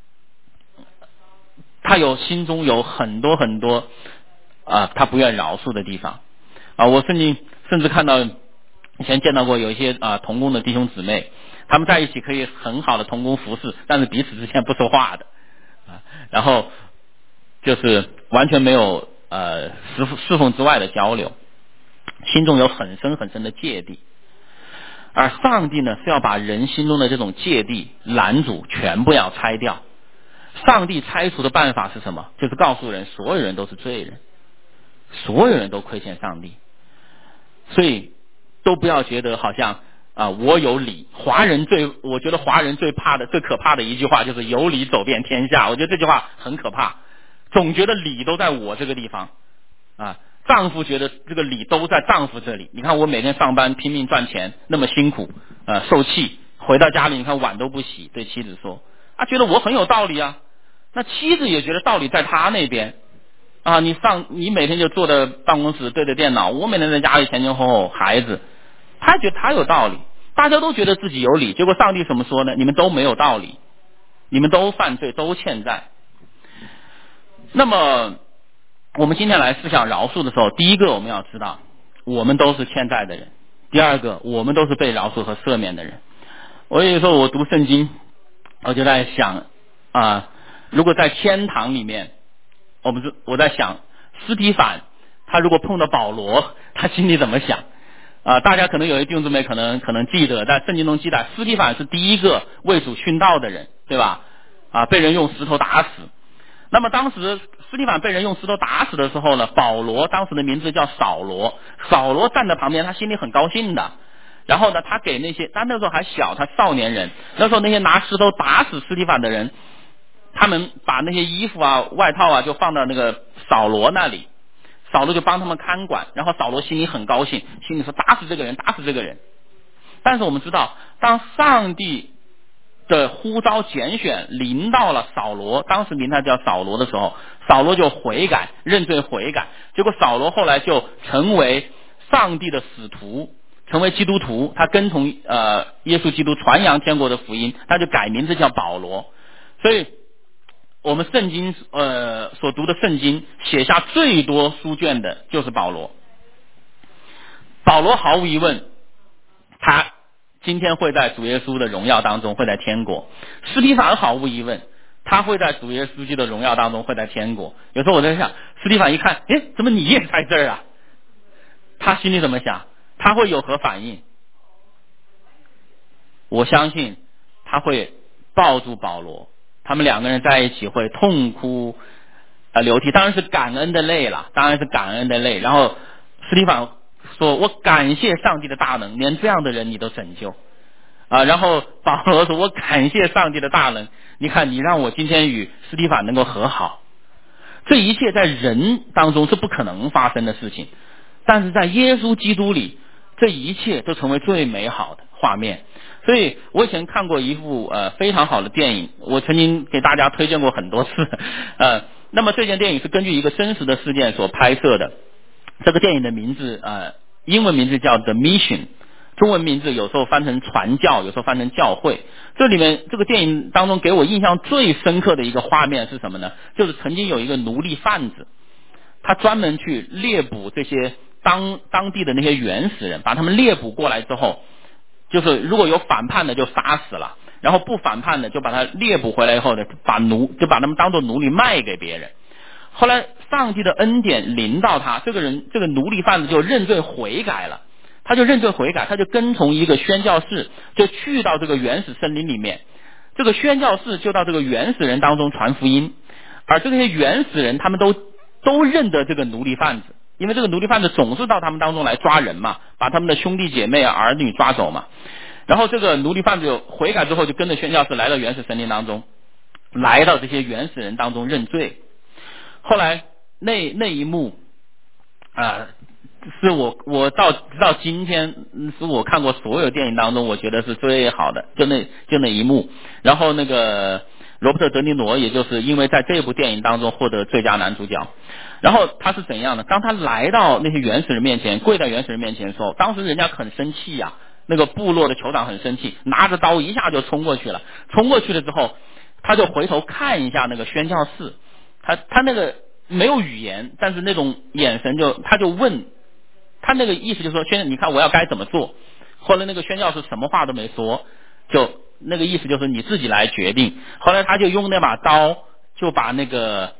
他心中有很多很多他不愿饶恕的地方我甚至看到以前见到过有一些同工的弟兄姊妹，他们在一起可以很好的同工服侍，但是彼此之间不说话的然后就是完全没有侍奉之外的交流，心中有很深很深的芥蒂。而上帝呢是要把人心中的这种芥蒂拦阻全部要拆掉。上帝拆除的办法是什么？就是告诉人所有人都是罪人，所有人都亏欠上帝，所以都不要觉得好像我有理。我觉得华人最可怕的一句话就是有理走遍天下。我觉得这句话很可怕，总觉得理都在我这个地方丈夫觉得这个理都在丈夫这里。你看我每天上班拼命赚钱那么辛苦受气，回到家里你看碗都不洗，对妻子说觉得我很有道理啊。那妻子也觉得道理在他那边你每天就坐在办公室对着电脑，我每天在家里前前后后孩子，他觉得他有道理，大家都觉得自己有理，结果上帝怎么说呢？你们都没有道理，你们都犯罪，都欠债。那么我们今天来思想饶恕的时候，第一个我们要知道我们都是欠债的人，第二个我们都是被饶恕和赦免的人。我有时候我读圣经，我就在想如果在天堂里面，我在想司提反他如果碰到保罗，他心里怎么想大家可能有些弟兄姊妹可能记得，在圣经中记载司提反是第一个为主殉道的人，对吧被人用石头打死。那么当时司提反被人用石头打死的时候呢，保罗当时的名字叫扫罗，扫罗站在旁边，他心里很高兴的。然后呢他给他那时候还小，他少年人，那时候那些拿石头打死司提反的人，他们把那些衣服外套就放到那个扫罗那里，扫罗就帮他们看管，然后扫罗心里很高兴，心里说打死这个人，打死这个人。但是我们知道，当上帝的呼召拣选临到了扫罗，当时名他叫扫罗的时候，扫罗就悔改，认罪悔改，结果扫罗后来就成为上帝的使徒，成为基督徒，他跟从耶稣基督传扬天国的福音，他就改名字叫保罗。所以我们圣经所读的圣经写下最多书卷的就是保罗。保罗毫无疑问他今天会在主耶稣的荣耀当中，会在天国。司提反毫无疑问他会在主耶稣基督的荣耀当中，会在天国。有时候我在想，司提反一看怎么你也在这儿他心里怎么想？他会有何反应？我相信他会抱住保罗，他们两个人在一起会痛哭流涕，当然是感恩的泪了，当然是感恩的泪。然后司提反说，我感谢上帝的大能，连这样的人你都拯救然后保罗说：“我感谢上帝的大能，你看你让我今天与司提反能够和好。”这一切在人当中是不可能发生的事情，但是在耶稣基督里，这一切都成为最美好的画面。所以我以前看过一部非常好的电影，我曾经给大家推荐过很多次。那么这件电影是根据一个真实的事件所拍摄的。这个电影的名字英文名字叫 The Mission， 中文名字有时候翻成传教，有时候翻成教会。这里面这个电影当中给我印象最深刻的一个画面是什么呢？就是曾经有一个奴隶贩子，他专门去猎捕这些当地的那些原始人，把他们猎捕过来之后，就是如果有反叛的就杀死了，然后不反叛的就把他猎捕回来以后呢，就把他们当做奴隶卖给别人。后来上帝的恩典临到他，这个奴隶贩子就认罪悔改了，他就跟从一个宣教士，就去到这个原始森林里面，这个宣教士就到这个原始人当中传福音，而这些原始人他们都认得这个奴隶贩子，因为这个奴隶贩子总是到他们当中来抓人嘛，把他们的兄弟姐妹儿女抓走嘛。然后这个奴隶贩子悔改之后，就跟着宣教士来到原始森林当中，来到这些原始人当中认罪。后来那一幕是我到今天是我看过所有电影当中我觉得是最好的，就那一幕。然后那个罗伯特·德尼罗也就是因为在这部电影当中获得最佳男主角。然后他是怎样的？当他来到那些原始人面前，跪在原始人面前的时候，当时人家很生气呀，那个部落的酋长很生气，拿着刀一下就冲过去了。冲过去了之后，他就回头看一下那个宣教士，他那个没有语言，但是那种眼神他就问他，那个意思就是说，你看我要该怎么做。后来那个宣教士什么话都没说，就那个意思就是你自己来决定。后来他就用那把刀就把那个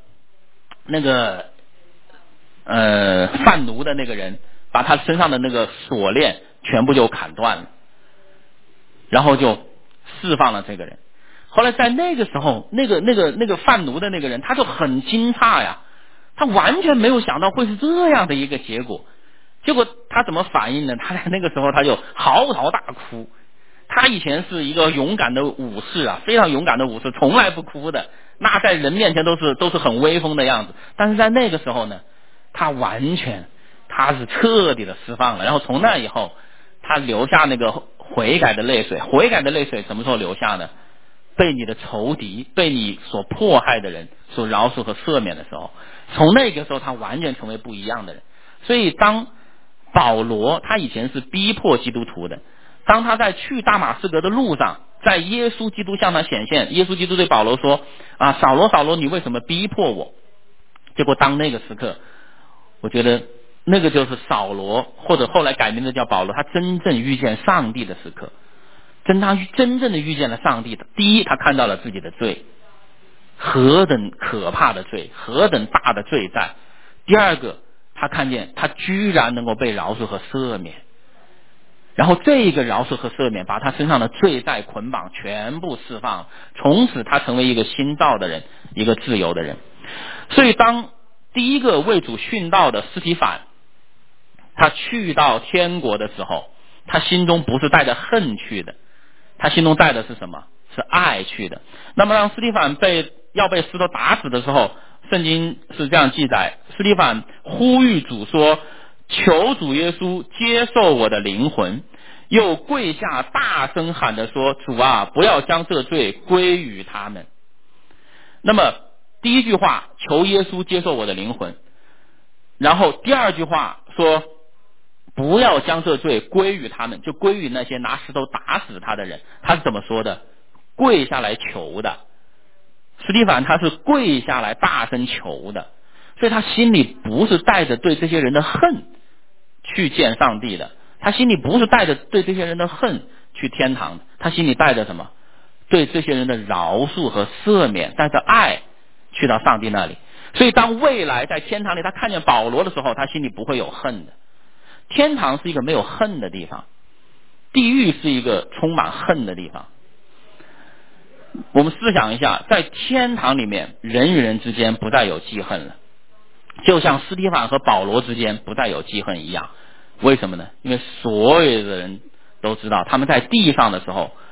贩奴的那个人，把他身上的那个锁链全部就砍断了，然后就释放了这个人。后来在那个时候，那个贩奴的那个人他就很惊诧呀，他完全没有想到会是这样的一个结果。结果他怎么反应呢？他在那个时候他就嚎啕大哭。他以前是一个勇敢的武士啊，非常勇敢的武士，从来不哭的，那在人面前都是很威风的样子。但是在那个时候呢，他是彻底的释放了。然后从那以后，他流下那个悔改的泪水。悔改的泪水什么时候流下呢？被你的仇敌，被你所迫害的人所饶恕和赦免的时候，从那个时候他完全成为不一样的人。所以当保罗他以前是逼迫基督徒的，当他在去大马士革的路上，在耶稣基督向他显现，耶稣基督对保罗说扫罗扫罗，你为什么逼迫我？结果当那个时刻，我觉得那个就是扫罗，或者后来改名的叫保罗，他真正遇见上帝的时刻。他真正的遇见了上帝的，第一，他看到了自己的罪，何等可怕的罪，何等大的罪在。第二个，他看见他居然能够被饶恕和赦免，然后这个饶恕和赦免把他身上的罪债捆绑全部释放，从此他成为一个新造的人，一个自由的人。所以当第一个为主殉道的司提反，他去到天国的时候，他心中不是带着恨去的，他心中带的是什么？是爱去的。那么当司提反要被石头打死的时候，圣经是这样记载，司提反呼吁主说，求主耶稣接受我的灵魂，又跪下大声喊着说，主啊，不要将这罪归于他们。那么第一句话，求耶稣接受我的灵魂，然后第二句话说，不要将这罪归于他们，就归于那些拿石头打死他的人。他是怎么说的？跪下来求的。司提反他是跪下来大声求的，所以他心里不是带着对这些人的恨去见上帝的，他心里不是带着对这些人的恨去天堂的，他心里带着什么？对这些人的饶恕和赦免，带着爱去到上帝那里。所以当未来在天堂里他看见保罗的时候，他心里不会有恨的。天堂是一个没有恨的地方，地狱是一个充满恨的地方。我们思想一下，在天堂里面，人与人之间不再有记恨了，就像司提反和保罗之间不再有记恨一样。为什么呢？因为所有的人都知道，他们在地上的时候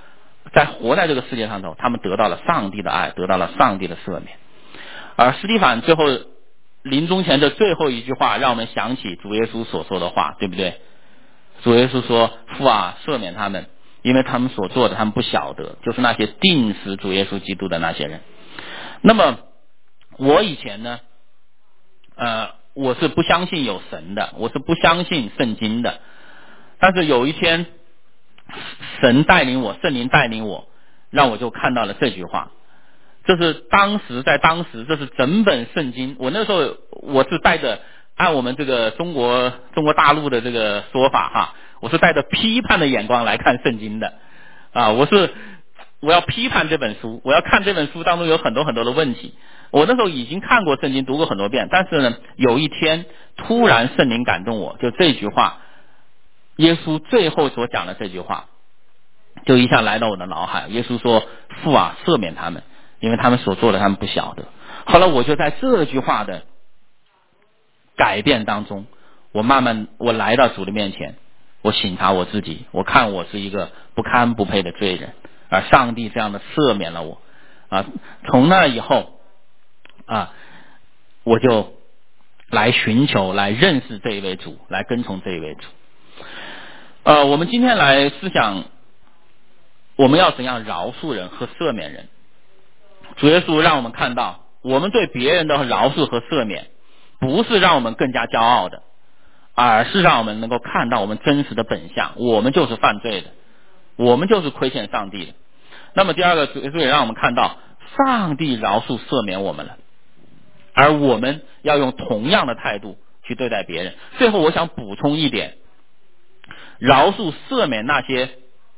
在活在这个世界上头，他们得到了上帝的爱，得到了上帝的赦免。而司提反最后临终前的最后一句话，让我们想起主耶稣所说的话，对不对？主耶稣说：父啊，赦免他们，因为他们所做的他们不晓得，就是那些钉死主耶稣基督的那些人。那么我以前呢我是不相信有神的，我是不相信圣经的。但是有一天神带领我，圣灵带领我，让我就看到了这句话。这是当时这是整本圣经。我那时候我是带着按我们这个中国大陆的这个说法哈，我是带着批判的眼光来看圣经的啊，我要批判这本书，我要看这本书当中有很多很多的问题。我那时候已经看过圣经，读过很多遍，但是呢，有一天突然圣灵感动我，就这句话，耶稣最后所讲的这句话，就一下来到我的脑海。耶稣说：父啊，赦免他们，因为他们所做的他们不晓得。后来我就在这句话的改变当中，我来到主的面前，我省察我自己，我看我是一个不堪不配的罪人，而上帝这样的赦免了我啊。从那以后啊，我就来寻求，来认识这一位主，来跟从这一位主。我们今天来思想，我们要怎样饶恕人和赦免人。主耶稣让我们看到，我们对别人的饶恕和赦免，不是让我们更加骄傲的，而是让我们能够看到我们真实的本相，我们就是犯罪的，我们就是亏欠上帝的。那么第二个，主耶稣也让我们看到，上帝饶恕赦免我们了，而我们要用同样的态度去对待别人。最后我想补充一点，饶恕赦免那些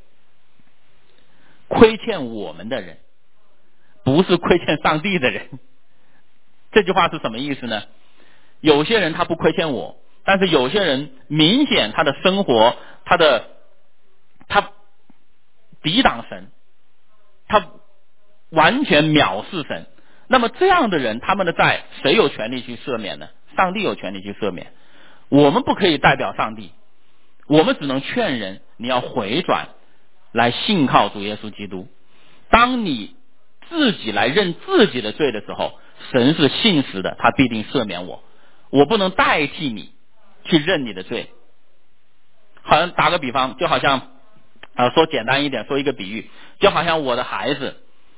亏欠我们的人，不是亏欠上帝的人。这句话是什么意思呢？有些人他不亏欠我，但是有些人明显他的生活他抵挡神，他完全藐视神。那么这样的人，他们的债谁有权利去赦免呢？上帝有权利去赦免。我们不可以代表上帝，我们只能劝人你要回转来信靠主耶稣基督。当你自己来认自己的罪的时候，神是信实的，他必定赦免我。我不能代替你去认你的罪。好像打个比方，就好像说简单一点，说一个比喻，就好像我的孩子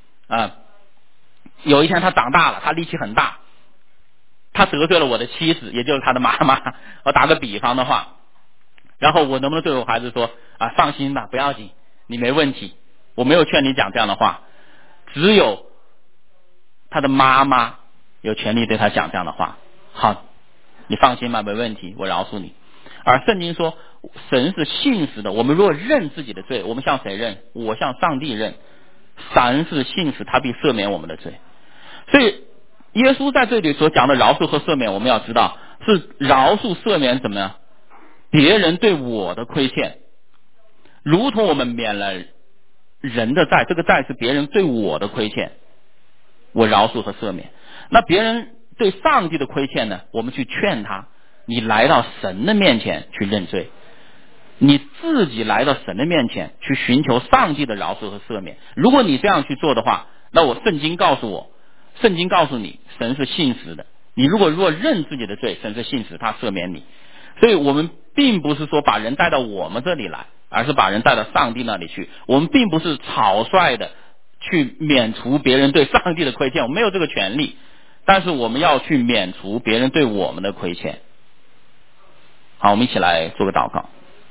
有一天他长大了，他力气很大，他得罪了我的妻子，也就是他的妈妈。我打个比方的话，然后我能不能对我孩子说放心吧，不要紧，你没问题。我没有劝你讲这样的话，只有他的妈妈有权利对他讲这样的话。好，你放心吧，没问题，我饶恕你。而圣经说神是信实的，我们如果认自己的罪，我们向谁认？我向上帝认。神是信实，他必赦免我们的罪。所以耶稣在这里所讲的饶恕和赦免，我们要知道是饶恕赦免怎么样？别人对我的亏欠，如同我们免了人的债，这个债是别人对我的亏欠，我饶恕和赦免。那别人对上帝的亏欠呢，我们去劝他，你来到神的面前去认罪，你自己来到神的面前去寻求上帝的饶恕和赦免。如果你这样去做的话，那圣经告诉你，神是信实的。你如果认自己的罪，神是信实，他赦免你。所以我们并不是说把人带到我们这里来，而是把人带到上帝那里去。我们并不是草率的去免除别人对上帝的亏欠，我们没有这个权利，但是我们要去免除别人对我们的亏欠。好，我们一起来做个祷告。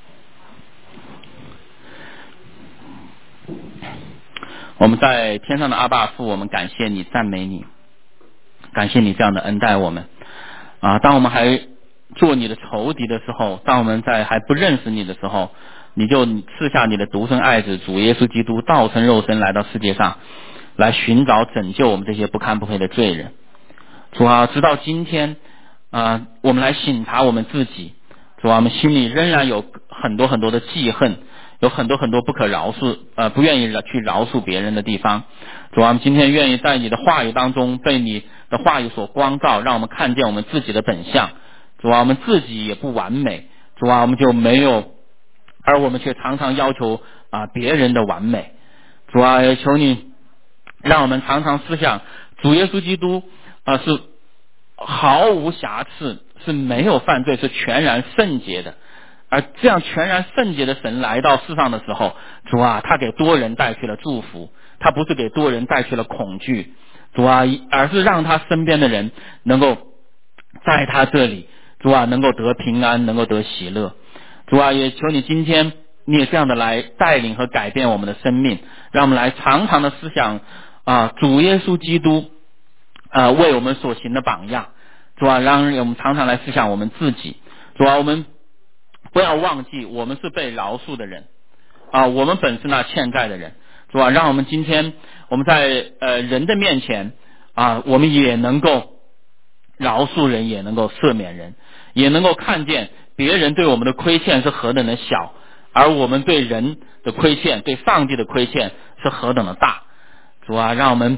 我们在天上的阿爸父，我们感谢你，赞美你，感谢你这样的恩待我们当我们还做你的仇敌的时候，当我们在还不认识你的时候，你就赐下你的独生爱子主耶稣基督道成肉身来到世界上，来寻找拯救我们这些不堪不配的罪人。主啊，直到今天我们来省察我们自己。主啊，我们心里仍然有很多很多的记恨，有很多很多不可饶恕不愿意去饶恕别人的地方。主啊，我们今天愿意在你的话语当中被你的话语所光照，让我们看见我们自己的本相。主啊，我们自己也不完美，主啊，我们就没有，而我们却常常要求别人的完美。 主啊，也求你让我们常常思想主耶稣基督是毫无瑕疵，是没有犯罪，是全然圣洁的。而这样全然圣洁的神来到世上的时候，主啊，他给多人带去了祝福，他不是给多人带去了恐惧，主啊，而是让他身边的人能够在他这里，主啊，能够得平安，能够得喜乐。主啊，也求你今天你也这样的来带领和改变我们的生命，让我们来常常的思想主耶稣基督为我们所行的榜样。主啊，让我们常常来思想我们自己。主啊，我们不要忘记我们是被饶恕的人我们本是那欠债的人。主啊，让我们今天我们在人的面前我们也能够饶恕人，也能够赦免人，也能够看见别人对我们的亏欠是何等的小，而我们对人的亏欠，对上帝的亏欠是何等的大。主啊，让我们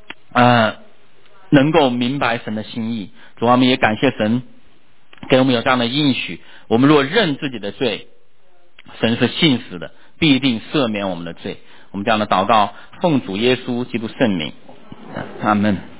能够明白神的心意。主啊，我们也感谢神给我们有这样的应许，我们若认自己的罪，神是信实的，必定赦免我们的罪。我们这样的祷告，奉主耶稣基督圣名，阿们。